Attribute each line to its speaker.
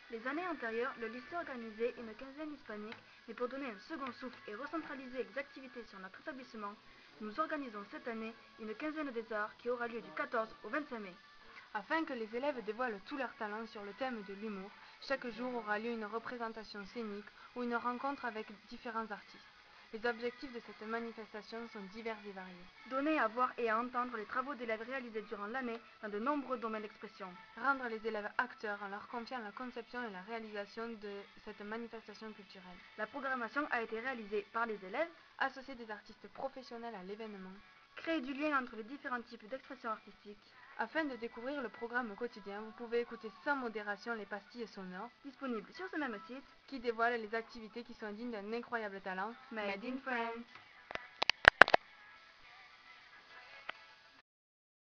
Speaker 1: Les années antérieures, le lycée organisait une quinzaine hispanique, mais pour donner un second souffle et recentraliser les activités sur notre établissement, nous organisons cette année une quinzaine des arts qui aura lieu du 14 au 25 mai.
Speaker 2: Afin que les élèves dévoilent tous leurs talents sur le thème de l'humour, chaque jour aura lieu une représentation scénique ou une rencontre avec différents artistes. Les objectifs de cette manifestation sont divers et variés.
Speaker 1: Donner à voir et à entendre les travaux d'élèves réalisés durant l'année dans de nombreux domaines d'expression.
Speaker 2: Rendre les élèves acteurs en leur confiant la conception et la réalisation de cette manifestation culturelle.
Speaker 1: La programmation a été réalisée par les élèves,
Speaker 2: associer des artistes professionnels à l'événement,
Speaker 1: créer du lien entre les différents types d'expression artistiques.
Speaker 2: Afin de découvrir le programme quotidien, vous pouvez écouter sans modération les pastilles sonores,
Speaker 1: disponibles sur ce même site,
Speaker 2: qui dévoilent les activités qui sont dignes d'un incroyable talent,
Speaker 1: Made in France.